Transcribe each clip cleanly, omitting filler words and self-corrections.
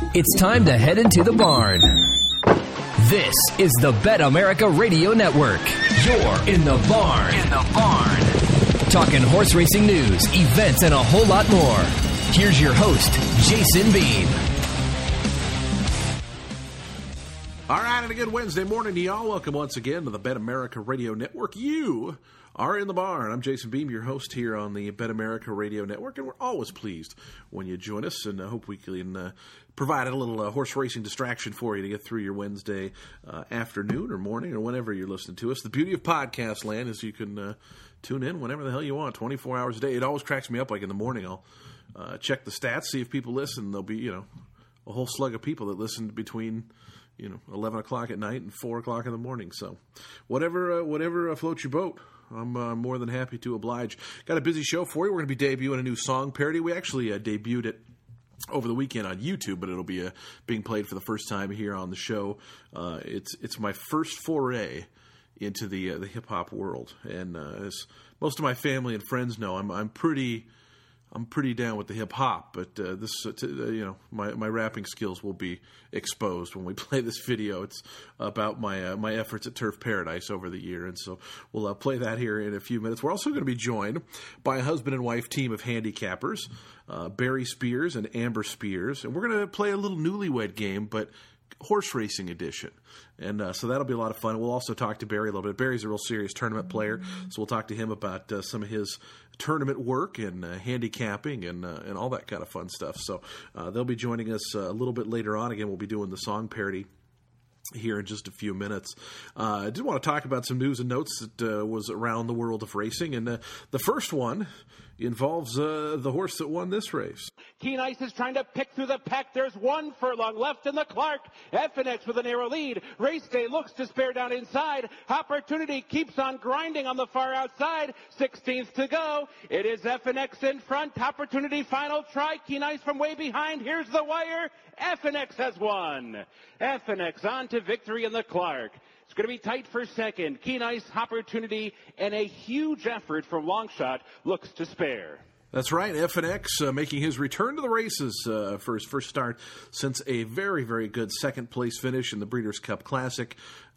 It's time to head into the barn. This is the Bet America Radio Network. You're in the barn. Talking horse racing news, events, and a whole lot more. Here's your host, Jason Beam. All right, and a good Wednesday morning to y'all. Welcome once again to the Bet America Radio Network. You are in the barn. I'm Jason Beam, your host here on the Bet America Radio Network, and we're always pleased when you join us, and I hope we can provide a little horse racing distraction for you to get through your Wednesday afternoon or morning or whenever you're listening to us. The beauty of podcast land is you can tune in whenever the hell you want, 24 hours a day. It always cracks me up, like in the morning, I'll check the stats, see if people listen. There'll be, a whole slug of people that listen between 11 o'clock at night and 4 o'clock in the morning. So whatever floats your boat, I'm more than happy to oblige. Got a busy show for you. We're going to be debuting a new song parody. We actually debuted it over the weekend on YouTube, but it'll be being played for the first time here on the show. It's my first foray into the hip-hop world. And as most of my family and friends know, I'm pretty down with the hip hop, but my rapping skills will be exposed when we play this video. It's about my efforts at Turf Paradise over the year, and so we'll play that here in a few minutes. We're also going to be joined by a husband and wife team of handicappers, Barry Spears and Amber Spears, and we're going to play a little newlywed game, but horse racing edition. And so that'll be a lot of fun. We'll also talk to Barry a little bit. Barry's a real serious tournament player, so we'll talk to him about some of his tournament work and handicapping and all that kind of fun stuff. So they'll be joining us a little bit later on. Again, we'll be doing the song parody here in just a few minutes. I did want to talk about some news and notes that was around the world of racing, and the first one involves the horse that won this race. Keen Ice is trying to pick through the pack. There's 1 furlong left in the Clark. FNX with a narrow lead. Race Day looks to spare down inside. Opportunity keeps on grinding on the far outside. 16th to go. It is FNX in front. Opportunity final try. Keen Ice from way behind. Here's the wire. FNX has won. FNX on to victory in the Clark. It's going to be tight for second. Keen Ice, Opportunity, and a huge effort from Longshot looks to spare. That's right. FNX making his return to the races for his first start since a very, very good second-place finish in the Breeders' Cup Classic.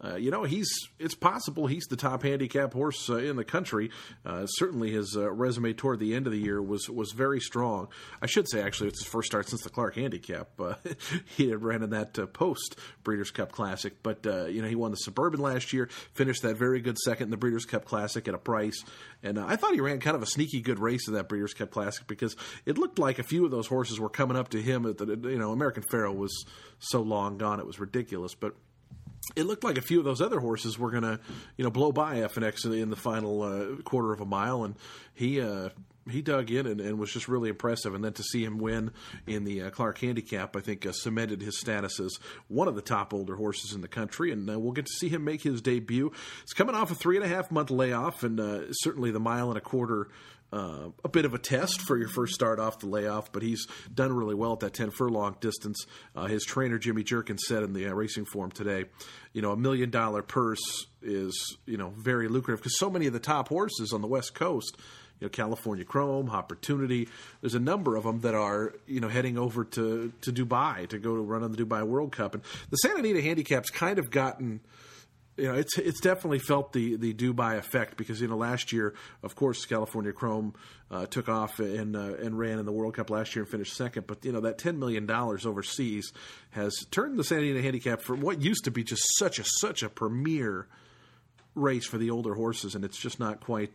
It's possible he's the top handicap horse in the country. Certainly his resume toward the end of the year was very strong. I should say, actually, it's his first start since the Clark Handicap. He had ran in that post Breeders' Cup Classic. But, he won the Suburban last year, finished that very good second in the Breeders' Cup Classic at a price. And I thought he ran kind of a sneaky good race in that Breeders' Cup Classic because it looked like a few of those horses were coming up to him. American Pharoah was so long gone, it was ridiculous. But it looked like a few of those other horses were going to, blow by FNX in the final quarter of a mile, and he dug in and was just really impressive. And then to see him win in the Clark Handicap, I think cemented his status as one of the top older horses in the country, and we'll get to see him make his debut. He's coming off a 3.5-month layoff, and certainly the 1.25 miles, a bit of a test for your first start off the layoff, but he's done really well at that 10 furlong distance. His trainer, Jimmy Jerkin, said in the Racing Form today, $1 million purse is, very lucrative because so many of the top horses on the West Coast, California Chrome, Opportunity, there's a number of them that are, heading over to Dubai to go to run on the Dubai World Cup. And the Santa Anita Handicap's kind of gotten, it's definitely felt the Dubai effect because, last year, of course, California Chrome took off and ran in the World Cup last year and finished second. But, that $10 million overseas has turned the Santa Anita Handicap from what used to be just such a premier race for the older horses, and it's just not quite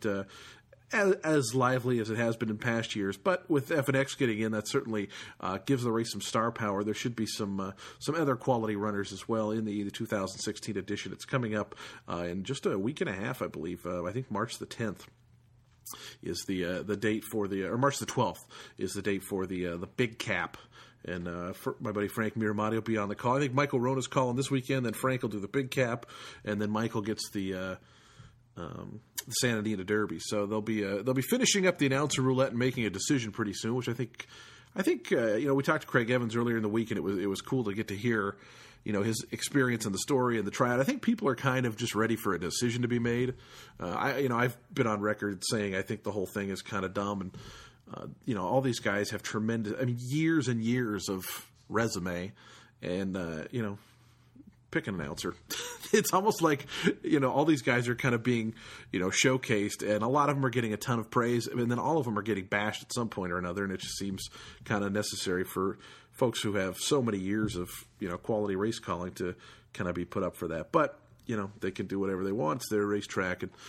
as lively as it has been in past years. But with FNX getting in, that certainly gives the race some star power. There should be some other quality runners as well in the 2016 edition. It's coming up in just a week and a half, I believe. I think March the 10th is the date for or March the 12th is the date for the Big Cap. And my buddy Frank Miramati will be on the call. I think Michael Rona's calling this weekend, then Frank will do the Big Cap, and then Michael gets the Santa Anita Derby. So they'll be finishing up the announcer roulette and making a decision pretty soon, which I think we talked to Craig Evans earlier in the week, and it was cool to get to hear his experience and the story and the tryout. I think people are kind of just ready for a decision to be made. I've been on record saying I think the whole thing is kind of dumb, and all these guys have tremendous, years and years of resume and, pick an announcer. It's almost like, all these guys are kind of being, showcased, and a lot of them are getting a ton of praise, and then all of them are getting bashed at some point or another, and it just seems kind of necessary for folks who have so many years of, quality race calling to kind of be put up for that. But, they can do whatever they want. It's their racetrack, and,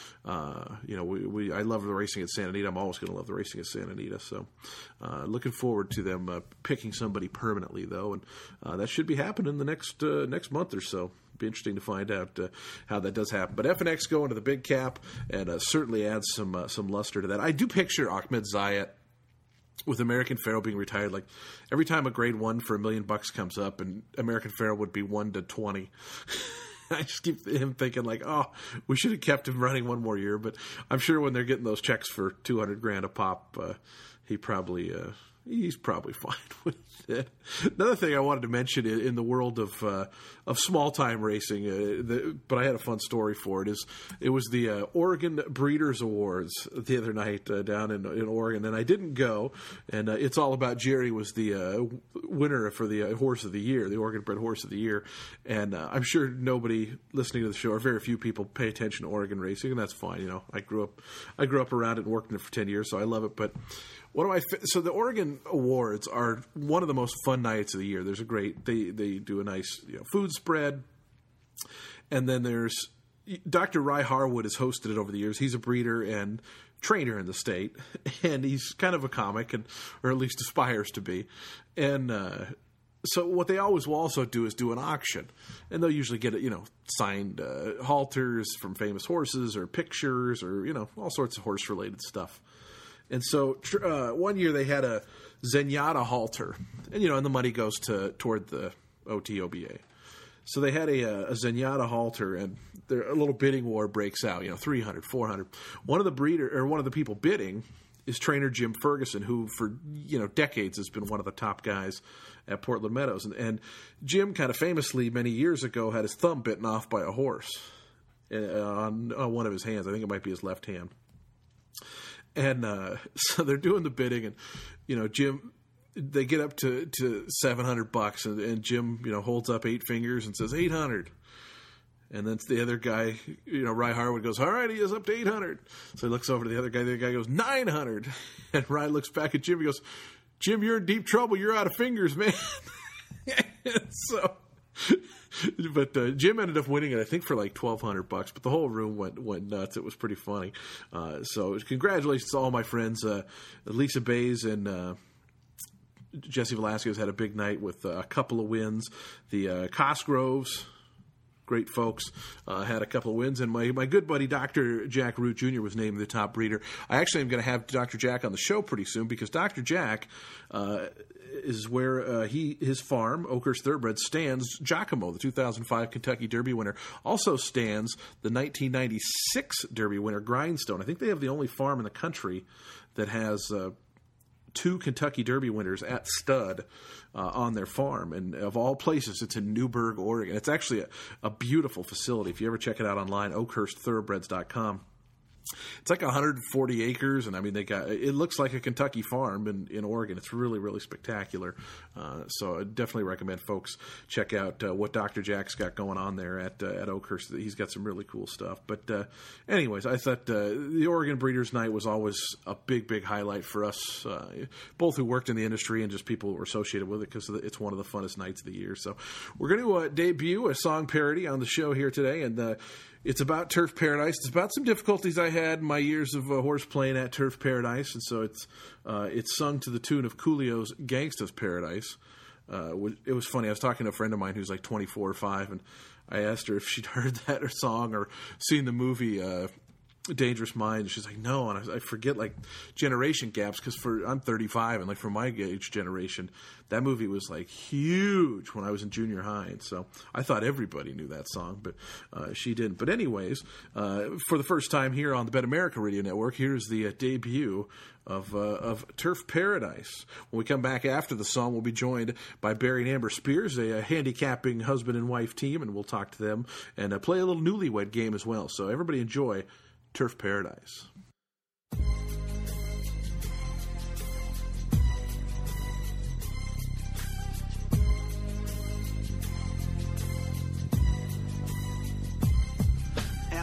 I love the racing at Santa Anita. I'm always going to love the racing at Santa Anita, so looking forward to them picking somebody permanently, though, and that should be happening the next month or so. Be interesting to find out how that does happen. But FNX going to the big cap and certainly adds some luster to that. I do picture Ahmed Zayat with American Pharoah being retired. Like every time a grade 1 for $1 million comes up, and American Pharoah would be 1 to 20. I just keep him thinking like, oh, we should have kept him running one more year. But I'm sure when they're getting those checks for $200,000 a pop, he's probably fine with it. Another thing I wanted to mention in the world of small time racing, but I had a fun story for it. It was the Oregon Breeders' Awards the other night down in Oregon, and I didn't go. And It's All About Jerry was the winner for the Horse of the Year, the Oregon Bred Horse of the Year. And I'm sure nobody listening to the show, or very few people, pay attention to Oregon racing, and that's fine. I grew up around it and worked in it for 10 years, so I love it. But so the Oregon Awards are one of the most fun nights of the year. There's they do a nice food spread, and then there's Dr. Ry Harwood has hosted it over the years. He's a breeder and trainer in the state, and he's kind of a comic, or at least aspires to be. And so what they always will also do is do an auction, and they'll usually get signed halters from famous horses, or pictures, or all sorts of horse related stuff. And so one year they had a Zenyatta halter, and and the money goes toward the OTOBA. So they had a Zenyatta halter, and a little bidding war breaks out. 300, 400. One of the people bidding is trainer Jim Ferguson, who for decades has been one of the top guys at Portland Meadows. And Jim kind of famously many years ago had his thumb bitten off by a horse on one of his hands. I think it might be his left hand. And so they're doing the bidding, and Jim, they get up to $700, and Jim holds up 8 fingers and says 800. And then the other guy, Ry Harwood goes, all right, he is up to 800. So he looks over to the other guy. The other guy goes 900, and Ry looks back at Jim. He goes, Jim, you're in deep trouble. You're out of fingers, man. But Jim ended up winning it, I think, for like $1,200. But the whole room went nuts. It was pretty funny. So congratulations to all my friends. Lisa Bays and Jesse Velasquez had a big night with a couple of wins. The Cosgroves, great folks, had a couple of wins. And my good buddy, Dr. Jack Root Jr., was named the top breeder. I actually am going to have Dr. Jack on the show pretty soon, because Dr. Jack is where his farm, Oakhurst Thoroughbred, stands Giacomo, the 2005 Kentucky Derby winner. Also stands the 1996 Derby winner, Grindstone. I think they have the only farm in the country that has 2 Kentucky Derby winners at stud on their farm. And of all places, it's in Newberg, Oregon. It's actually a beautiful facility. If you ever check it out online, oakhursthoroughbreds.com. It's like 140 acres, and I mean, it looks like a Kentucky farm in Oregon. It's really, really spectacular. So I definitely recommend folks check out what Dr. Jack's got going on there at Oakhurst. He's got some really cool stuff. But anyways, I thought the Oregon Breeders' Night was always a big, big highlight for us, both who worked in the industry and just people who were associated with it, because it's one of the funnest nights of the year. So we're going to debut a song parody on the show here today, and it's about Turf Paradise. It's about some difficulties I had in my years of horse playing at Turf Paradise, and so it's sung to the tune of Coolio's Gangsta's Paradise. It was funny. I was talking to a friend of mine who's like 24 or 5, and I asked her if she'd heard that song or seen the movie Dangerous Minds. She's like, no, and I forget like generation gaps, because I'm 35, and like for my age generation, that movie was like huge when I was in junior high, and so I thought everybody knew that song, but she didn't. But anyways, for the first time here on the Bet America Radio Network, here's the debut of Turf Paradise. When we come back after the song, we'll be joined by Barry and Amber Spears, a handicapping husband and wife team, and we'll talk to them and play a little newlywed game as well. So everybody enjoy Turf Paradise.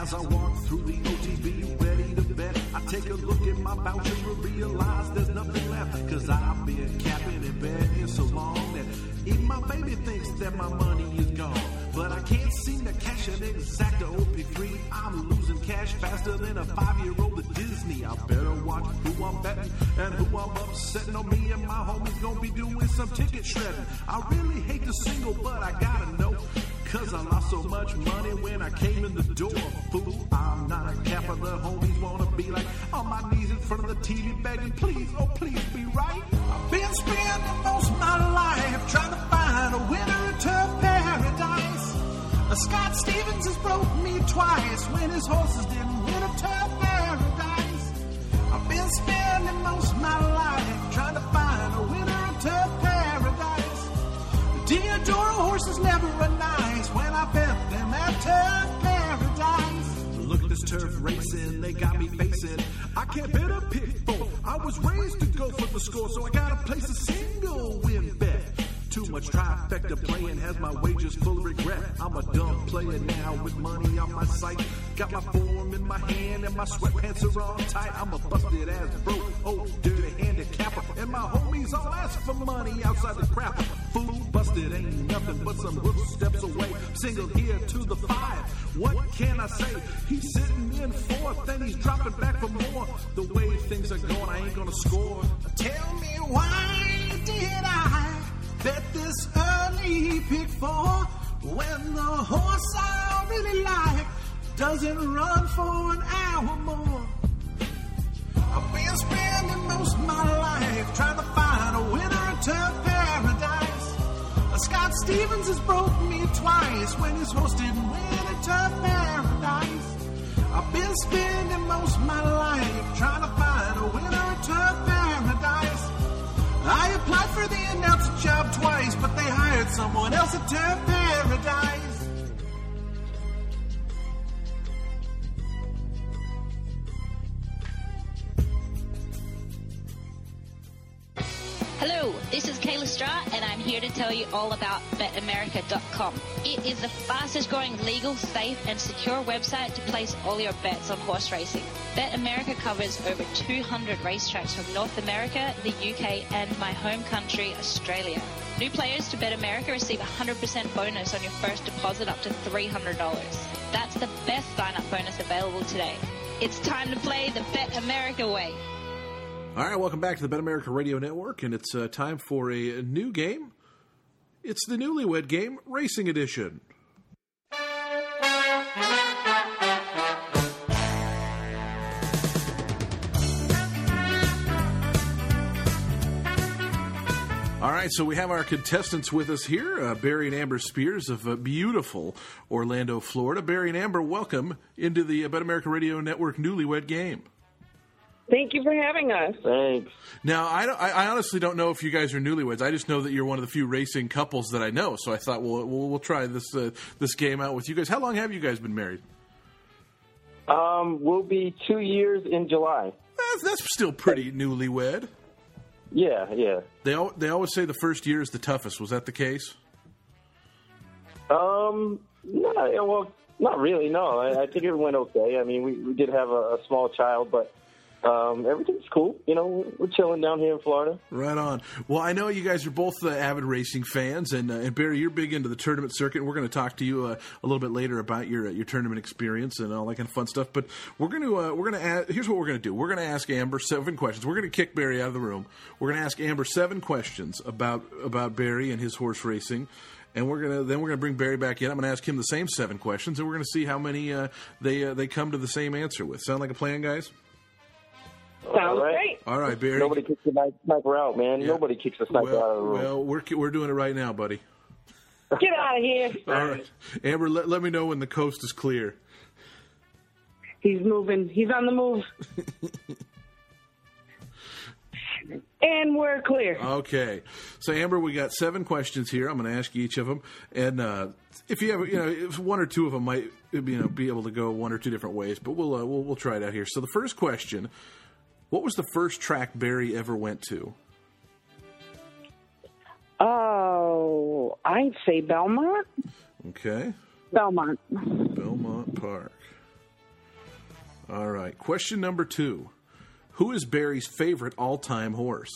As I walk through the OTB, ready to bet, I take a look at my voucher and realize there's nothing left. Cause I've been capping and betting so long that even my baby thinks that my money is gone. But I can't seem to cash an exact OP3. I'm losing cash faster than a 5-year-old at Disney. I better watch who I'm betting and who I'm upsetting. On me and my homies gonna be doing some ticket shredding. I really hate the single, but I gotta know. Cause I lost so much money when I came in the door. Fool, I'm not a capper. The homies wanna be like on my knees in front of the TV begging, please, oh please be right. I've been spending most of my life trying to find a winner to paradise. Scott Stevens has broke me twice when his horses didn't win a to paradise. I've been spending most of my life trying to find a winner to paradise. The Diodoro horses never are nice when I bet them at turf paradise. Look at this turf racing, they got me facing. I can't bet a pick four. I was raised to go for the score, so I gotta place a single win bet. Too much trifecta playing has my wages full of regret. I'm a dumb player now with money on my sight. Got my form in my hand and my sweatpants are all tight. I'm a busted ass broke, old dirty handicapper. And my homies all ask for money outside the crapper. Fool busted ain't nothing but some roof steps away. Single here to the 5. What can I say? He's sitting in 4th and he's dropping back for more. The way things are going, I ain't gonna score. Tell me why did I bet this early pick 4 when the horse I really like doesn't run for an hour more? I've been spending most of my life trying to find a winner to paradise. Scott Stevens has broke me twice when his horse didn't win it to paradise. I've been spending most of my life trying to find a winner to paradise. I applied for the announcer job twice, but they hired someone else at Turf Paradise. Hello, this is Kayla Stratt, and I'm here to tell you all about BetAmerica.com. It is the fastest growing legal, safe, and secure website to place all your bets on horse racing. BetAmerica covers over 200 racetracks from North America, the UK, and my home country, Australia. New players to BetAmerica receive a 100% bonus on your first deposit up to $300. That's the best sign-up bonus available today. It's time to play the BetAmerica way. All right, welcome back to the Bet America Radio Network, and it's time for a new game. It's the Newlywed Game Racing Edition. All right, so we have our contestants with us here, Barry and Amber Spears of beautiful Orlando, Florida. Barry and Amber, welcome into the Bet America Radio Network Newlywed Game. Thank you for having us. Thanks. Now, I honestly don't know if you guys are newlyweds. I just know that you're one of the few racing couples that I know. So I thought, we'll try this game out with you guys. How long have you guys been married? We'll be 2 years in July. That's still pretty newlywed. Yeah. They always say the first year is the toughest. Was that the case? No, well, not really. No, I think it went okay. I mean, we did have a small child, but. Everything's cool. You know, we're chilling down here in Florida. Right on. Well, I know you guys are both avid racing fans, and Barry, you're big into the tournament circuit. We're going to talk to you a little bit later about your tournament experience and all that kind of fun stuff. But we're going to here's what we're going to do. We're going to ask Amber 7 questions. We're going to kick Barry out of the room. We're going to ask Amber 7 questions about Barry and his horse racing. And we're gonna bring Barry back in. I'm gonna ask him the same 7 questions, and we're gonna see how many they come to the same answer with. Sound like a plan, guys? Sounds great. All right, Barry. Nobody kicks the sniper out, man. Yeah. Nobody kicks the sniper out of the room. Well, we're doing it right now, buddy. Get out of here. All right. Amber, let me know when the coast is clear. He's moving. He's on the move. And we're clear. Okay. So, Amber, we got 7 questions here. I'm going to ask you each of them. And if you have, if 1 or 2 of them might, be able to go 1 or 2 different ways, but we'll try it out here. So, the first question: what was the first track Barry ever went to? Oh, I'd say Belmont. Okay. Belmont Park. All right. Question number 2. Who is Barry's favorite all-time horse?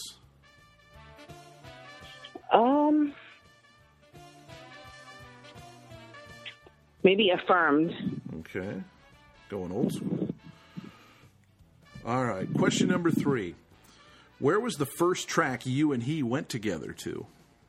Maybe Affirmed. Okay. Going old school. All right. Question number 3. Where was the first track you and he went together to?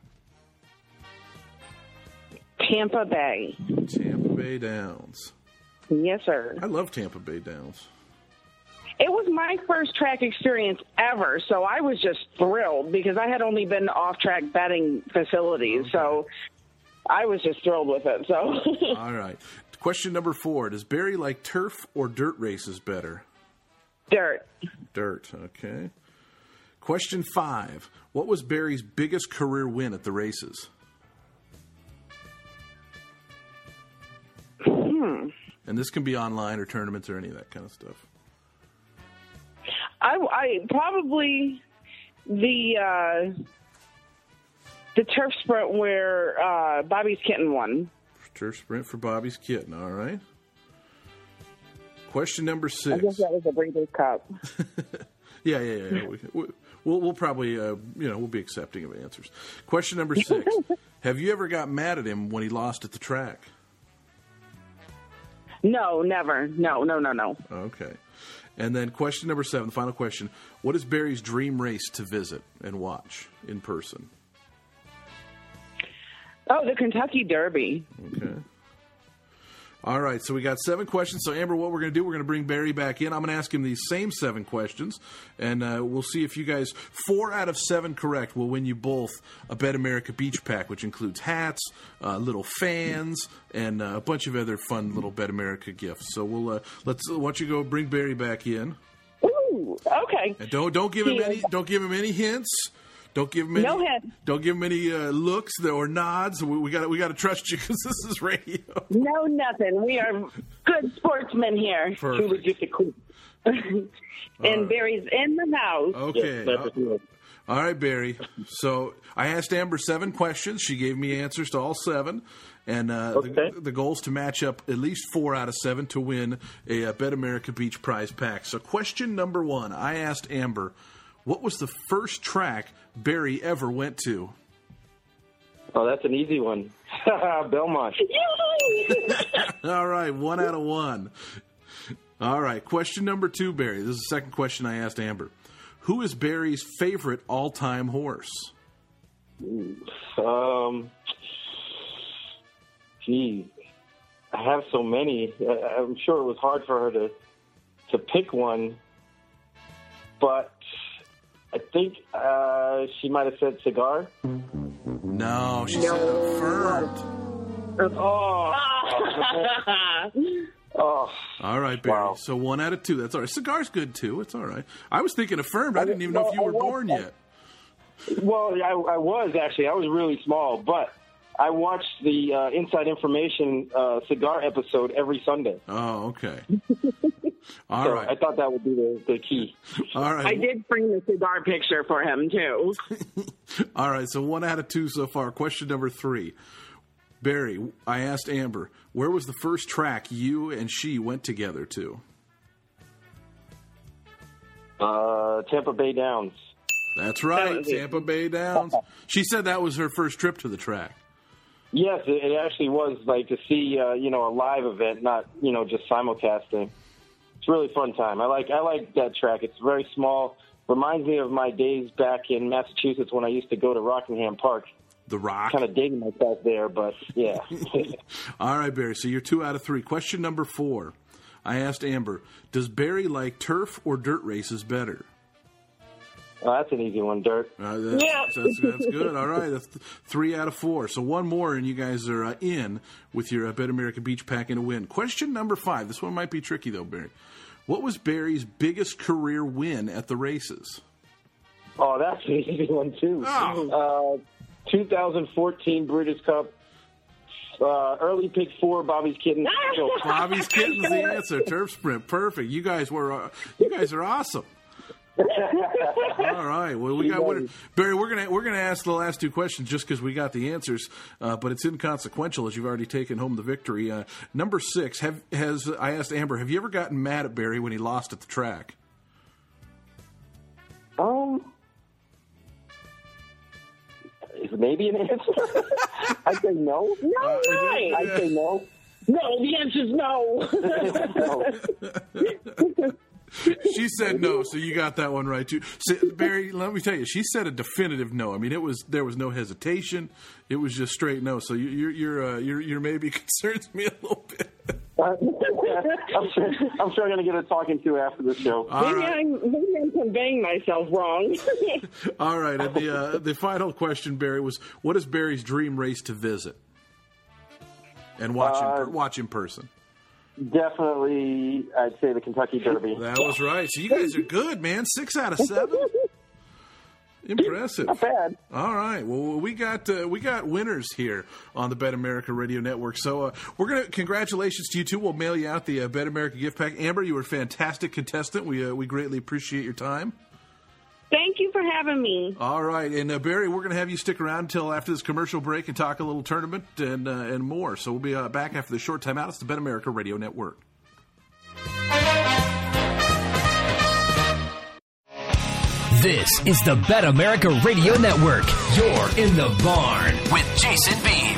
Tampa Bay. Tampa Bay Downs. Yes, sir. I love Tampa Bay Downs. It was my first track experience ever, so I was just thrilled because I had only been to off-track betting facilities, so I was just thrilled with it. So. All right. Question number 4. Does Barry like turf or dirt races better? Dirt. Dirt, okay. Question 5. What was Barry's biggest career win at the races? And this can be online or tournaments or any of that kind of stuff. I probably the turf sprint where Bobby's Kitten won. Turf sprint for Bobby's Kitten, all right. Question number 6. I guess that was the Breeders' Cup. Yeah. We'll probably, we'll be accepting of answers. Question number 6. Have you ever got mad at him when he lost at the track? No, never. No. Okay. And then question number 7, the final question. What is Barry's dream race to visit and watch in person? Oh, the Kentucky Derby. Okay. All right, so we got 7 questions. So, Amber, what we're going to do, we're going to bring Barry back in. I'm going to ask him these same 7 questions, and we'll see if you guys, 4 out of 7 correct, will win you both a Bet America Beach Pack, which includes hats, little fans, and a bunch of other fun little Bet America gifts. So we'll why don't you go bring Barry back in? Ooh, okay. And don't give him any hints. Don't give him any. Don't give him any looks or nods. We got to trust you because this is radio. No, nothing. We are good sportsmen here. Perfect. Too logistic. And Barry's in the house. Okay. Yes, all right, Barry. So I asked Amber 7 questions. She gave me answers to all 7. And the goal is to match up at least 4 out of 7 to win a Bet America Beach Prize Pack. So question number 1, I asked Amber, what was the first track Barry ever went to? Oh, that's an easy one. Belmont. All right, 1 out of 1. All right, question number 2, Barry. This is the second question I asked Amber. Who is Barry's favorite all-time horse? Geez, I have so many. I'm sure it was hard for her to pick one, but I think she might have said Cigar. No, she said Affirmed. Oh. All right, Barry. Wow. So 1 out of 2. That's all right. Cigar's good, too. It's all right. I was thinking Affirmed. I didn't even know if you were born yet. Well, I was, actually. I was really small, but I watched the Inside Information Cigar episode every Sunday. Oh, okay. All so right. I thought that would be the key. All right. I did bring the cigar picture for him, too. All right, so 1 out of 2 so far. Question number 3. Barry, I asked Amber, where was the first track you and she went together to? Tampa Bay Downs. That's right, Tampa Bay Downs. She said that was her first trip to the track. Yes, it actually was, like, to see, a live event, not, just simulcasting. It's a really fun time. I like that track. It's very small. Reminds me of my days back in Massachusetts when I used to go to Rockingham Park. The Rock. Kind of dating myself there, but yeah. All right, Barry. So you're 2 out of 3. Question number 4. I asked Amber, does Barry like turf or dirt races better? That's an easy one, dirt. That's good. All right, that's 3 out of 4. So 1 more, and you guys are in with your Bet America Beach Pack and a win. Question number 5. This one might be tricky, though, Barry. What was Barry's biggest career win at the races? Oh, that's an easy one, too. 2014 Breeders' Cup, early pick 4, Bobby's Kitten. Bobby's Kitten's the answer. Turf sprint, perfect. You guys are awesome. All right. Well, we got Barry. We're gonna ask the last two questions just because we got the answers, but it's inconsequential as you've already taken home the victory. Number 6. I asked Amber, have you ever gotten mad at Barry when he lost at the track? Is maybe an answer? I'd say no. No, right. I'd say no. No, the answer's no. She said no, so you got that one right too. So, Barry, let me tell you, she said a definitive no. I mean, there was no hesitation. It was just straight no. So your maybe concerns me a little bit. I'm sure I'm going to get a talking to after the show. Maybe I'm conveying myself wrong. All right, and the final question, Barry, was what is Barry's dream race to visit and watch in person? Definitely, I'd say the Kentucky Derby. That was right. So you guys are good, man. 6 out of 7. Impressive. Not bad. All right. Well, we got winners here on the Bet America Radio Network. So congratulations to you two. We'll mail you out the Bet America gift pack. Amber, you were a fantastic contestant. We greatly appreciate your time. Thank you for having me. All right, and Barry, we're going to have you stick around until after this commercial break and talk a little tournament and more. So we'll be back after the short time out. It's the Bet America Radio Network. This is the Bet America Radio Network. You're in the barn with Jason Beam.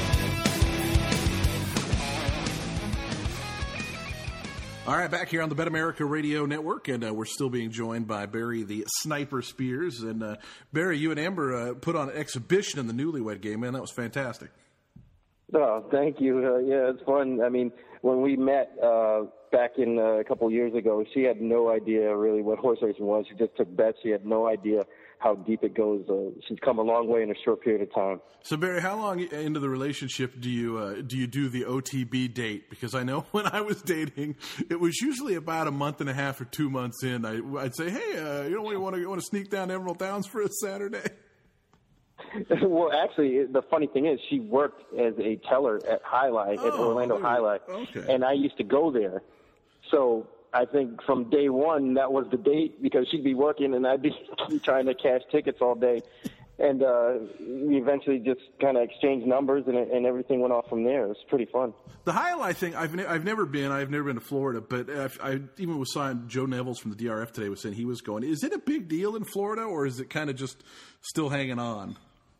All right, back here on the Bet America Radio Network, and we're still being joined by Barry the Sniper Spears. And Barry, you and Amber put on an exhibition in the Newlywed Game, man. That was fantastic. Oh, thank you. Yeah, it's fun. I mean, when we met back in a couple years ago, she had no idea really what horse racing was. She just took bets. She had no idea how deep it goes. She's come a long way in a short period of time. So, Barry, how long into the relationship do you do the OTB date? Because I know when I was dating, it was usually about a month and a half or 2 months in. I'd say, hey, you want to sneak down to Emerald Downs for a Saturday? Well, actually, the funny thing is she worked as a teller at Highlight, at Orlando Highlight, and I used to go there. So I think from day one, that was the date because she'd be working and I'd be trying to cash tickets all day. And we eventually just kind of exchanged numbers and everything went off from there. It was pretty fun. The Highlight thing, I've never been. I've never been to Florida, but I even was saying Joe Nevels from the DRF today was saying he was going. Is it a big deal in Florida or is it kind of just still hanging on?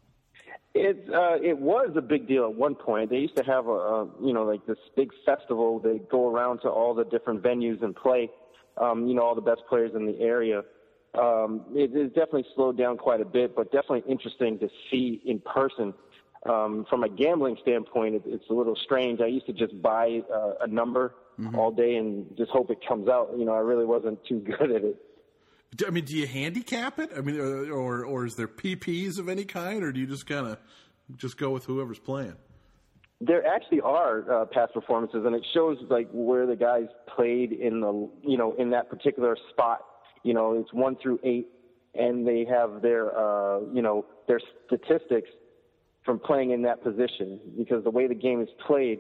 It was a big deal at one point. They used to have like this big festival. They go around to all the different venues and play, all the best players in the area. It is definitely slowed down quite a bit, but definitely interesting to see in person. From a gambling standpoint, it's a little strange. I used to just buy a number all day and just hope it comes out. I really wasn't too good at it. I mean, do you handicap it? I mean, or is there PPs of any kind, or do you just kind of just go with whoever's playing? There actually are past performances, and it shows like where the guys played in the in that particular spot. It's 1 through 8, and they have their their statistics from playing in that position because the way the game is played,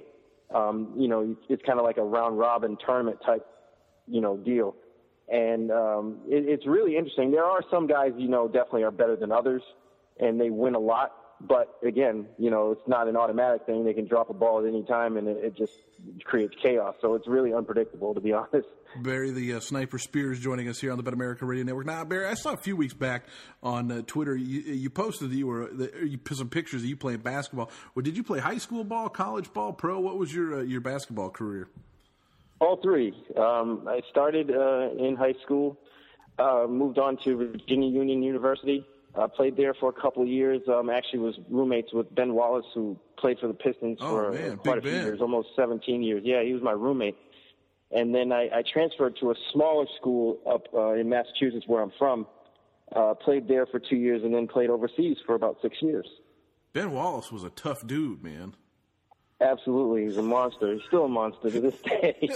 it's kind of like a round robin tournament type, deal. And it's really interesting. There are some guys, definitely are better than others, and they win a lot. But, again, it's not an automatic thing. They can drop a ball at any time, and it just creates chaos. So it's really unpredictable, to be honest. Barry, the Sniper Spears, joining us here on the Bet America Radio Network. Now, Barry, I saw a few weeks back on Twitter, you posted that you put some pictures of you playing basketball. Well, did you play high school ball, college ball, pro? What was your basketball career? All three. I started in high school, moved on to Virginia Union University. Played there for a couple of years. Actually was roommates with Ben Wallace, who played for the Pistons for quite a few years, almost 17 years. Yeah, he was my roommate. And then I transferred to a smaller school up in Massachusetts, where I'm from. Played there for 2 years and then played overseas for about 6 years. Ben Wallace was a tough dude, man. Absolutely. He's a monster. He's still a monster to this day.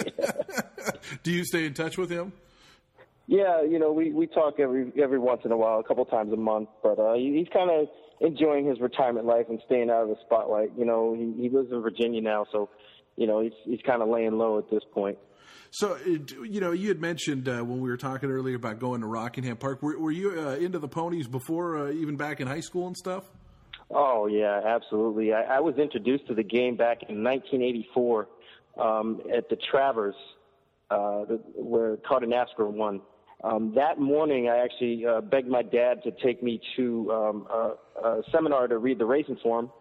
Do you stay in touch with him? Yeah, we talk every once in a while, a couple times a month, but he's kind of enjoying his retirement life and staying out of the spotlight. He lives in Virginia now, so, he's kind of laying low at this point. So, you had mentioned when we were talking earlier about going to Rockingham Park. Were you into the ponies before, even back in high school and stuff? Oh, yeah, absolutely. I was introduced to the game back in 1984 at the Travers, where Carter-NASCAR won. That morning, I actually begged my dad to take me to a seminar to read the racing form.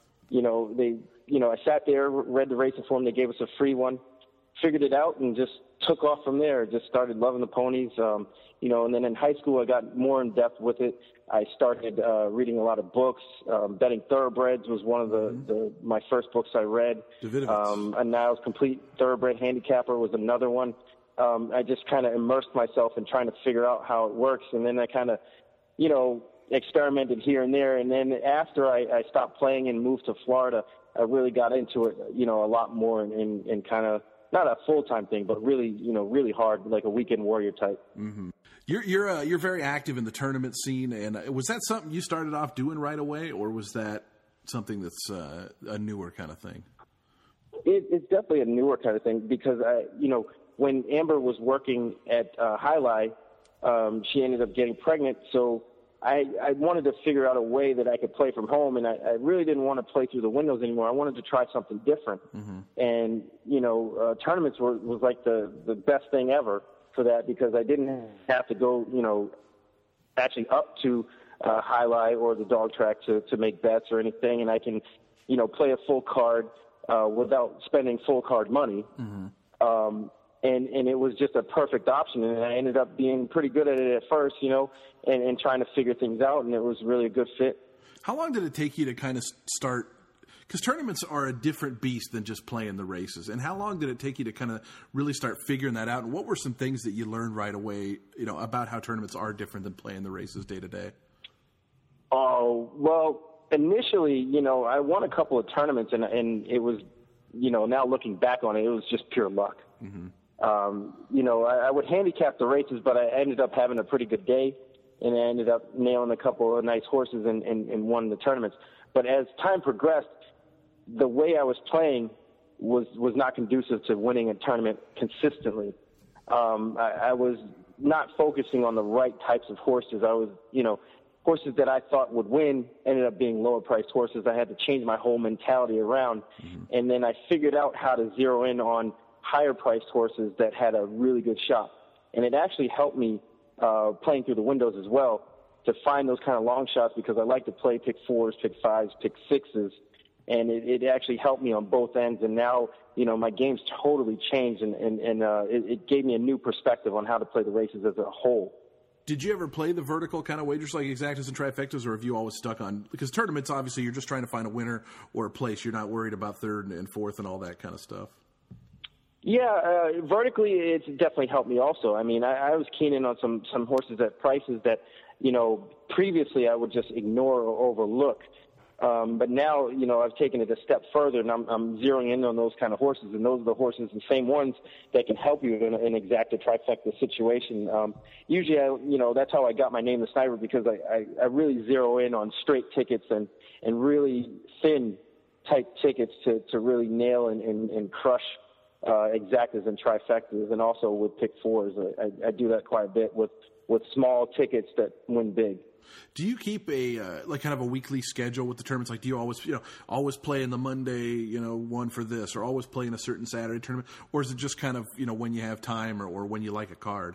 I sat there, read the racing form. They gave us a free one, figured it out, and just took off from there. Just started loving the ponies. And then in high school, I got more in depth with it. I started reading a lot of books. Betting Thoroughbreds was one of my first books I read. And Niles Complete Thoroughbred Handicapper was another one. I just kind of immersed myself in trying to figure out how it works. And then I kind of, experimented here and there. And then after I stopped playing and moved to Florida, I really got into it, a lot more and kind of, not a full-time thing, but really, really hard, like a weekend warrior type. Mm-hmm. You're very active in the tournament scene. And was that something you started off doing right away, or was that something that's a newer kind of thing? It's definitely a newer kind of thing because, when Amber was working at Highlight, she ended up getting pregnant. So I wanted to figure out a way that I could play from home, and I really didn't want to play through the windows anymore. I wanted to try something different. Mm-hmm. And, tournaments was like the best thing ever for that because I didn't have to go, actually up to Highlight or the dog track to make bets or anything, and I can, play a full card without spending full card money. Mm-hmm. And it was just a perfect option, and I ended up being pretty good at it at first, and trying to figure things out, and it was really a good fit. How long did it take you to kind of start? Because tournaments are a different beast than just playing the races. And how long did it take you to kind of really start figuring that out? And what were some things that you learned right away, about how tournaments are different than playing the races day to day? Oh, well, initially, I won a couple of tournaments, and it was, now looking back on it, it was just pure luck. Mm-hmm. I would handicap the races, but I ended up having a pretty good day, and I ended up nailing a couple of nice horses and won the tournaments. But as time progressed, the way I was playing was not conducive to winning a tournament consistently. I was not focusing on the right types of horses. I was, horses that I thought would win ended up being lower-priced horses. I had to change my whole mentality around, and then I figured out how to zero in on higher-priced horses that had a really good shot. And it actually helped me playing through the windows as well to find those kind of long shots because I like to play pick fours, pick fives, pick sixes. And it actually helped me on both ends. And now, my game's totally changed, and it gave me a new perspective on how to play the races as a whole. Did you ever play the vertical kind of wagers like exactas and trifectas, or have you always stuck on – because tournaments, obviously, you're just trying to find a winner or a place. You're not worried about third and fourth and all that kind of stuff. Yeah, vertically, it's definitely helped me also. I mean, I was keen in on some horses at prices that, previously I would just ignore or overlook. But now, I've taken it a step further, and I'm zeroing in on those kind of horses, and those are the horses, the same ones that can help you in an exacta trifecta situation. Usually, that's how I got my name, the Sniper, because I really zero in on straight tickets and really thin type tickets to really nail and crush exactas and trifectas, and also with pick fours. I do that quite a bit with small tickets that win big. Do you keep a kind of a weekly schedule with the tournaments? Like, do you always play in the Monday, one for this, or always play in a certain Saturday tournament, or is it just kind of when you have time or when you like a card?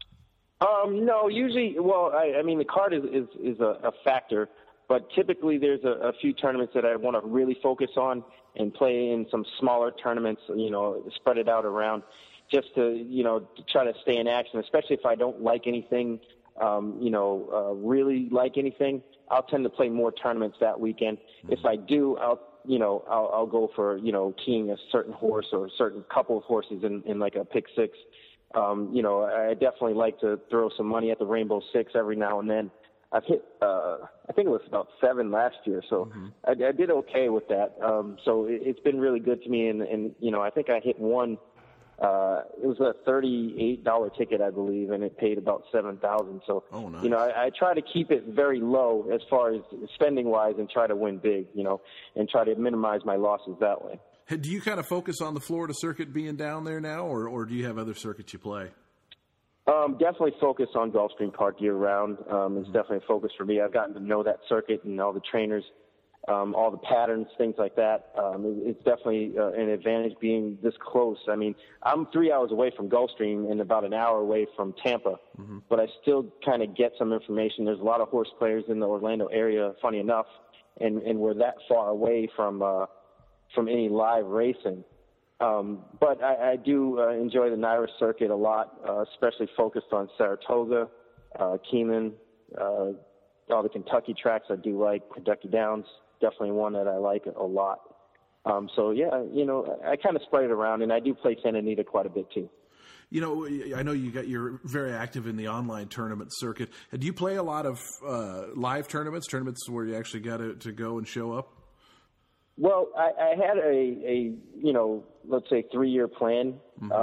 No, usually. Well, I mean the card is a factor, but typically there's a few tournaments that I want to really focus on and play in some smaller tournaments. Spread it out around, just to try to stay in action, especially if I don't like anything. Really like anything, I'll tend to play more tournaments that weekend. If I do, I'll go for, keying a certain horse or a certain couple of horses in like a pick six. I definitely like to throw some money at the Rainbow Six every now and then. I've hit, I think it was about 7 last year, so I did okay with that. So it's been really good to me, and I think I hit one. It was a $38 ticket, I believe, and it paid about $7,000. So, nice. I try to keep it very low as far as spending wise, and try to win big, and try to minimize my losses that way. Do you kind of focus on the Florida circuit being down there now, or do you have other circuits you play? Definitely focus on Gulfstream Park year-round. It's definitely a focus for me. I've gotten to know that circuit and all the trainers, all the patterns, things like that. It's definitely an advantage being this close. I mean, I'm 3 hours away from Gulfstream and about an hour away from Tampa, but I still kind of get some information. There's a lot of horse players in the Orlando area, funny enough, and we're that far away from any live racing. But I do enjoy the NYRA circuit a lot, especially focused on Saratoga, Keeneland, all the Kentucky tracks I do like. Kentucky Downs, definitely one that I like a lot. So, yeah, I kind of spread it around, and I do play Santa Anita quite a bit too. I know you're very active in the online tournament circuit. Do you play a lot of live tournaments where you actually got to go and show up? Well, I had a let's say 3-year plan,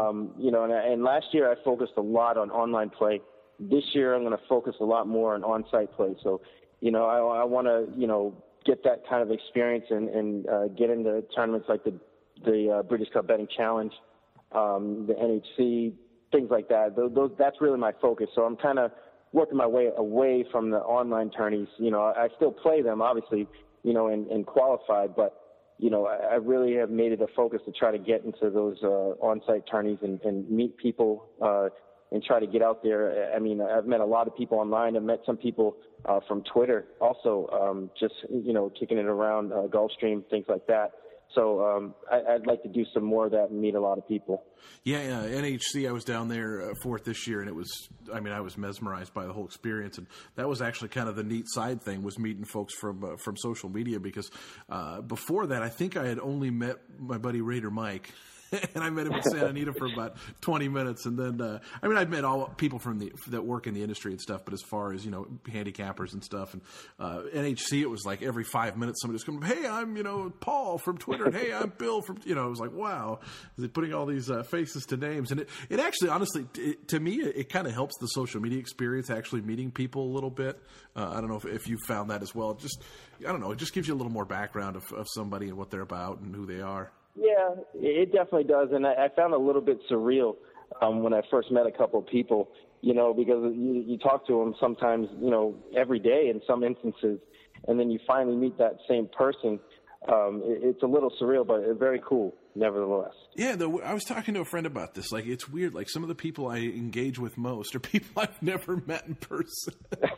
and last year I focused a lot on online play. This year I'm going to focus a lot more on on-site play. So, I want to, get that kind of experience and get into tournaments like the British Cup Betting Challenge, the NHC, things like that. That's really my focus. So I'm kind of working my way away from the online tourneys. I still play them, obviously, and qualify, but I really have made it a focus to try to get into those on-site tourneys and meet people and try to get out there. I mean, I've met a lot of people online. I've met some people from Twitter also, just, kicking it around Gulfstream, things like that. So I'd like to do some more of that and meet a lot of people. Yeah, NHC, I was down there for it this year, and I was mesmerized by the whole experience. And that was actually kind of the neat side thing, was meeting folks from social media, because before that, I think I had only met my buddy Raider Mike. And I met him in Santa Anita for about 20 minutes. And then, I've met all people that work in the industry and stuff, but as far as, handicappers and stuff, and NHC, it was like every 5 minutes somebody was coming, hey, I'm, Paul from Twitter, and hey, I'm Bill from, it was like, wow, they're putting all these faces to names. And it actually, honestly, to me, it kind of helps the social media experience, actually meeting people a little bit. I don't know if you found that as well. It just gives you a little more background of somebody and what they're about and who they are. Yeah, it definitely does, and I found it a little bit surreal when I first met a couple of people, because you talk to them sometimes, every day in some instances, and then you finally meet that same person. It's a little surreal, but very cool, nevertheless. Yeah, I was talking to a friend about this. Like, it's weird. Like, some of the people I engage with most are people I've never met in person,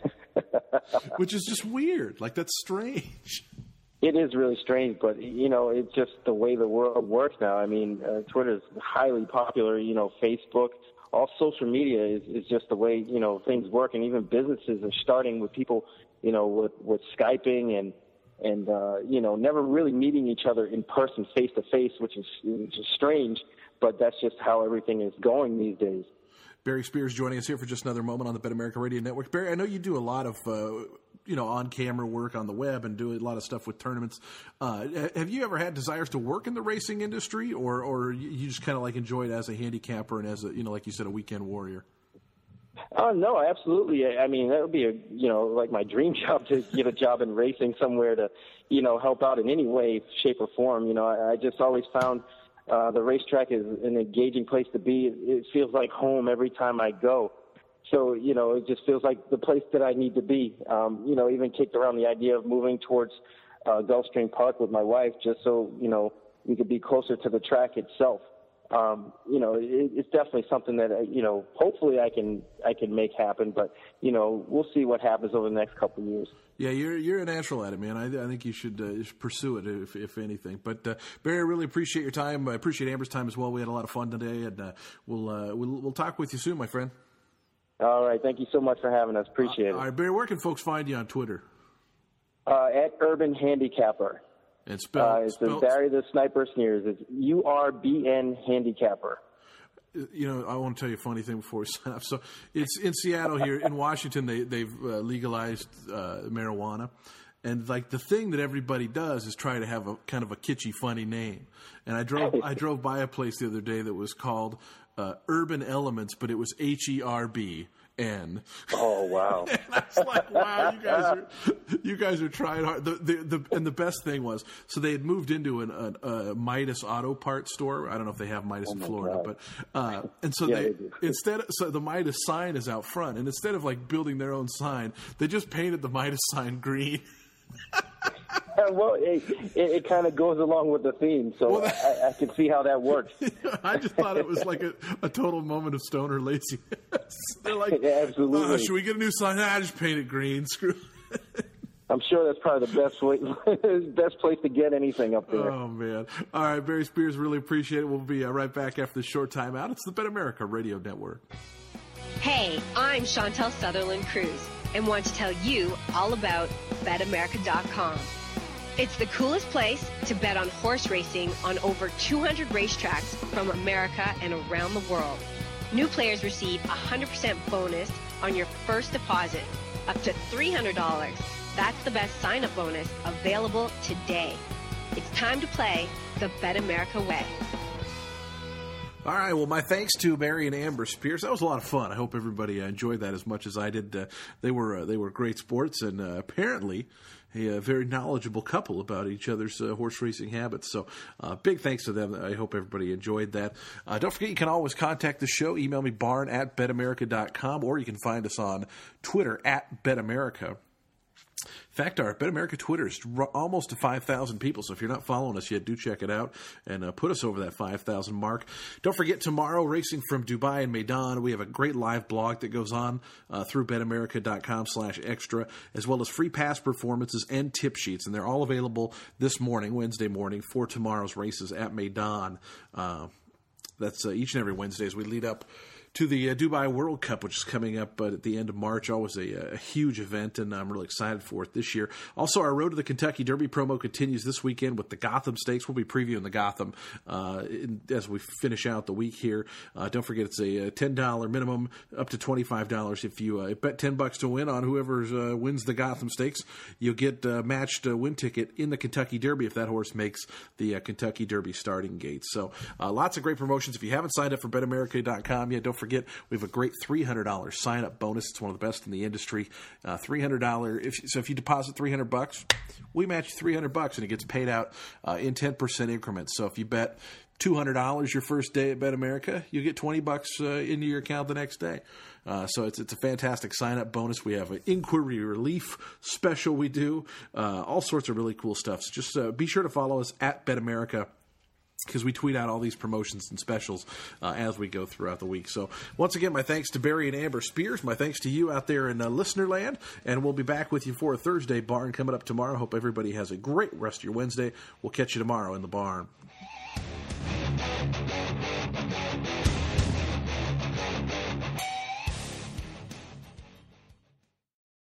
which is just weird. Like, that's strange. It is really strange, but, it's just the way the world works now. I mean, Twitter is highly popular, Facebook, all social media is just the way, things work. And even businesses are starting with people, with Skyping and never really meeting each other in person, face to face, which is strange, but that's just how everything is going these days. Barry Spears joining us here for just another moment on the Bet America Radio Network. Barry, I know you do a lot of, on-camera work on the web and do a lot of stuff with tournaments. Have you ever had desires to work in the racing industry, or you just kind of like enjoy it as a handicapper and as a, like you said, a weekend warrior? No, absolutely. I mean, that would be like my dream job, to get a job in racing somewhere to, help out in any way, shape, or form. I just always found the racetrack is an engaging place to be. It feels like home every time I go. So, it just feels like the place that I need to be. Even kicked around the idea of moving towards Gulfstream Park with my wife, just so, we could be closer to the track itself. It's definitely something that, hopefully I can make happen, but, we'll see what happens over the next couple of years. Yeah, you're a natural at it, man. I think you should pursue it, if anything. But Barry, I really appreciate your time. I appreciate Amber's time as well. We had a lot of fun today, and we'll talk with you soon, my friend. All right, thank you so much for having us. Appreciate it. All right, Barry, where can folks find you on Twitter? At Urban Handicapper. And it's Barry the Sniper Sneers. It's URBN Handicapper. I want to tell you a funny thing before we sign off. So it's in Seattle here. In Washington, they've legalized marijuana. And like the thing that everybody does is try to have a kind of a kitschy, funny name. And I drove by a place the other day that was called Urban Elements, but it was HERB. Oh, wow. And I was like, wow, you guys are trying hard. And the best thing was, so they had moved into a Midas auto parts store. I don't know if they have Midas in Florida, but and so they do. so the Midas sign is out front, and instead of like building their own sign, they just painted the Midas sign green. Well, it kind of goes along with the theme, so I can see how that works. I just thought it was like a total moment of stoner laziness. They're like, absolutely. Should we get a new sign? Just paint it green. Screw it. I'm sure that's probably the best place to get anything up there. Oh, man. All right, Barry Spears, really appreciate it. We'll be right back after this short time out. It's the Bet America Radio Network. Hey, I'm Chantel Sutherland Cruz and want to tell you all about BetAmerica.com. It's the coolest place to bet on horse racing on over 200 racetracks from America and around the world. New players receive 100% bonus on your first deposit, up to $300. That's the best sign-up bonus available today. It's time to play the Bet America way. All right, well, my thanks to Barry and Amber Spears. That was a lot of fun. I hope everybody enjoyed that as much as I did. They were great sports, and apparently a very knowledgeable couple about each other's horse racing habits. So big thanks to them. I hope everybody enjoyed that. Don't forget, you can always contact the show. Email me, barn@betamerica.com, or you can find us on Twitter @BetAmerica. In fact, our Bet America Twitter is almost to 5,000 people, so if you're not following us yet, do check it out and put us over that 5,000 mark. Don't forget, tomorrow, racing from Dubai and Meydan, we have a great live blog that goes on through betamerica.com/extra, as well as free past performances and tip sheets, and they're all available this morning, Wednesday morning, for tomorrow's races at Meydan. That's each and every Wednesday as we lead up to the Dubai World Cup, which is coming up at the end of March. Always a huge event, and I'm really excited for it this year. Also, our Road to the Kentucky Derby promo continues this weekend with the Gotham Stakes. We'll be previewing the Gotham as we finish out the week here. Don't forget, it's a $10 minimum, up to $25 if you bet $10 to win on whoever wins the Gotham Stakes. You'll get matched win ticket in the Kentucky Derby if that horse makes the Kentucky Derby starting gate. So lots of great promotions. If you haven't signed up for betamerica.com yet, don't forget, we have a great $300 sign-up bonus. It's one of the best in the industry. $300. If you deposit $300, we match $300, and it gets paid out in 10% increments. So if you bet $200 your first day at Bet America, you get $20 into your account the next day. So it's a fantastic sign-up bonus. We have an inquiry relief special we do. All sorts of really cool stuff. So just be sure to follow us at Bet America, because we tweet out all these promotions and specials as we go throughout the week. So once again, my thanks to Barry and Amber Spears. My thanks to you out there in listener land. And we'll be back with you for a Thursday barn coming up tomorrow. Hope everybody has a great rest of your Wednesday. We'll catch you tomorrow in the barn.